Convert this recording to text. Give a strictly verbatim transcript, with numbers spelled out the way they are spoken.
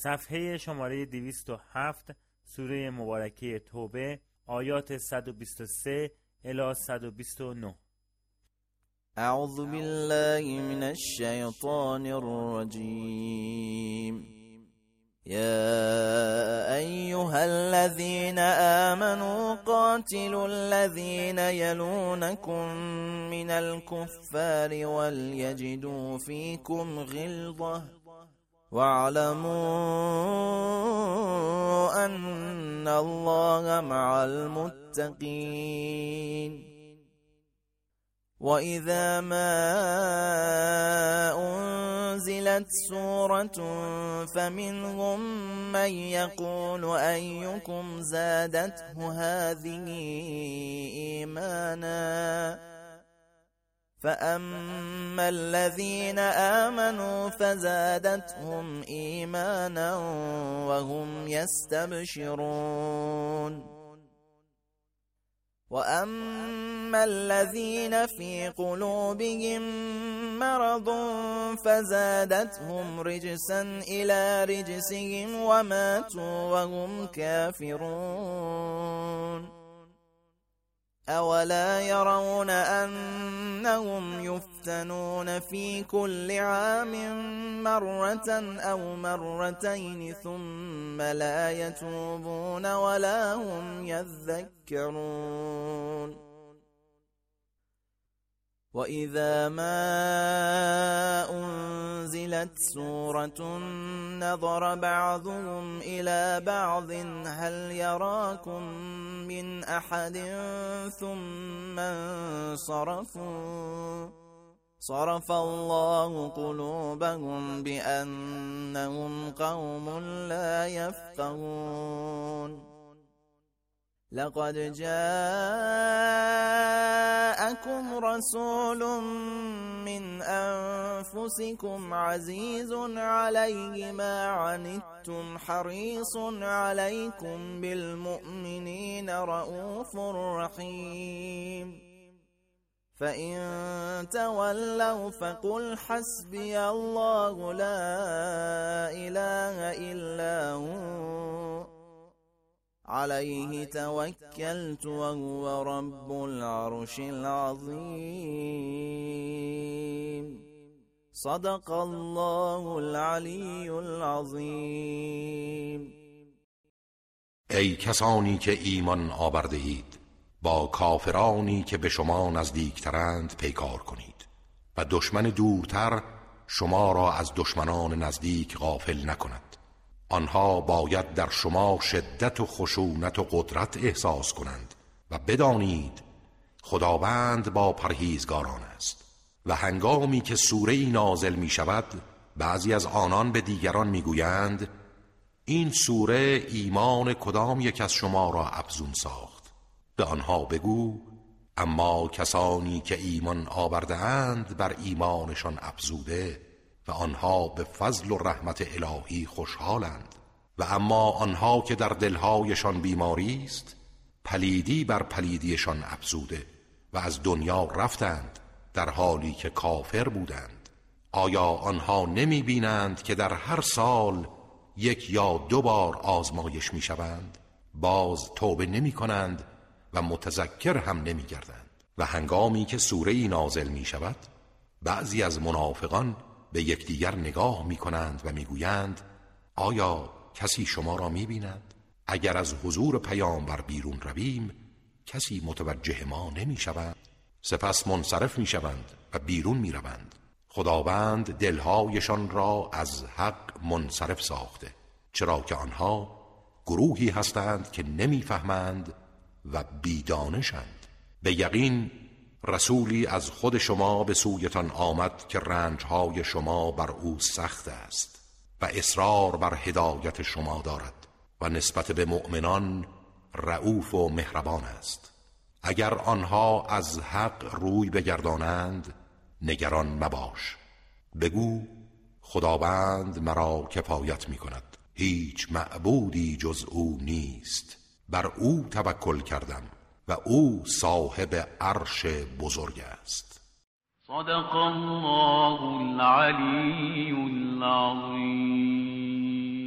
صفحه شماره دویست و هفت، سوره مبارکه توبه، آیات صد و بیست و سه الی صد و بیست و نه. اعوذ بالله من الشیطان الرجیم. يا أيها الذين آمنوا قاتلوا الذين يلونكم من الكفار وليجدوا فيكم غلظة واعلموا أن الله مع المتقين. وإذا ما أنزلت سورة فمنهم من يقول أيكم زادته هذه إيمانا فأما الذين آمنوا فزادتهم إيمانا وهم يستبشرون. وأما الذين في قلوبهم مرض فزادتهم رجسا إلى رجسهم وماتوا وهم كافرون. أولا يرون أنهم يفتنون في كل عام مرة أو مرتين ثم لا يتوبون ولا هم يذكرون. وإذا ما أنزلت سورة نظر بعضهم إلى بعض هل يراكم من أحد ثم انصرفوا صرف الله قلوبهم بأنهم قوم لا يفقهون. لقد جاءكم رسول من أنفسكم عزيز عليه ما عنتم حريص عليكم بالمؤمنين رؤوف رحيم. فإن تولوا فقل حسبي الله لا إله إلا هو عليه توكلت وهو رب العرش العظيم. صدق الله العلی العظیم. ای کسانی که ایمان آورده اید، با کافرانی که به شما نزدیکترند پیکار کنید و دشمن دورتر شما را از دشمنان نزدیک غافل نکند. آنها باید در شما شدت و خشونت و قدرت احساس کنند و بدانید خداوند با پرهیزگاران است. و هنگامی که سوره‌ای نازل می شود بعضی از آنان به دیگران می گویند این سوره ایمان کدام یک از شما را افزون ساخت؟ به آنها بگو اما کسانی که ایمان آورده اند بر ایمانشان افزوده و آنها به فضل و رحمت الهی خوشحالند. و اما آنها که در دلهایشان بیماری است پلیدی بر پلیدیشان افزوده و از دنیا رفتند در حالی که کافر بودند. آیا آنها نمی بینند که در هر سال یک یا دو بار آزمایش می شوند؟ باز توبه نمی کنند و متذکر هم نمی گردند. و هنگامی که سوره‌ای نازل می شود بعضی از منافقان به یکدیگر نگاه می کنند و می گویند آیا کسی شما را می بیند؟ اگر از حضور پیامبر بیرون رویم کسی متوجه ما نمی شود. سپس منصرف می شوند و بیرون می روند. خداوند دلهایشان را از حق منصرف ساخته، چرا که آنها گروهی هستند که نمی فهمند و بیدانشند. به یقین رسولی از خود شما به سویتان آمد که رنجهای شما بر او سخت است و اصرار بر هدایت شما دارد و نسبت به مؤمنان رؤوف و مهربان است. اگر آنها از حق روی بگردانند نگران مباش. بگو خداوند مرا کفایت می کند، هیچ معبودی جز او نیست، بر او توکل کردم و او صاحب عرش بزرگ است. صدق الله العلی العظیم.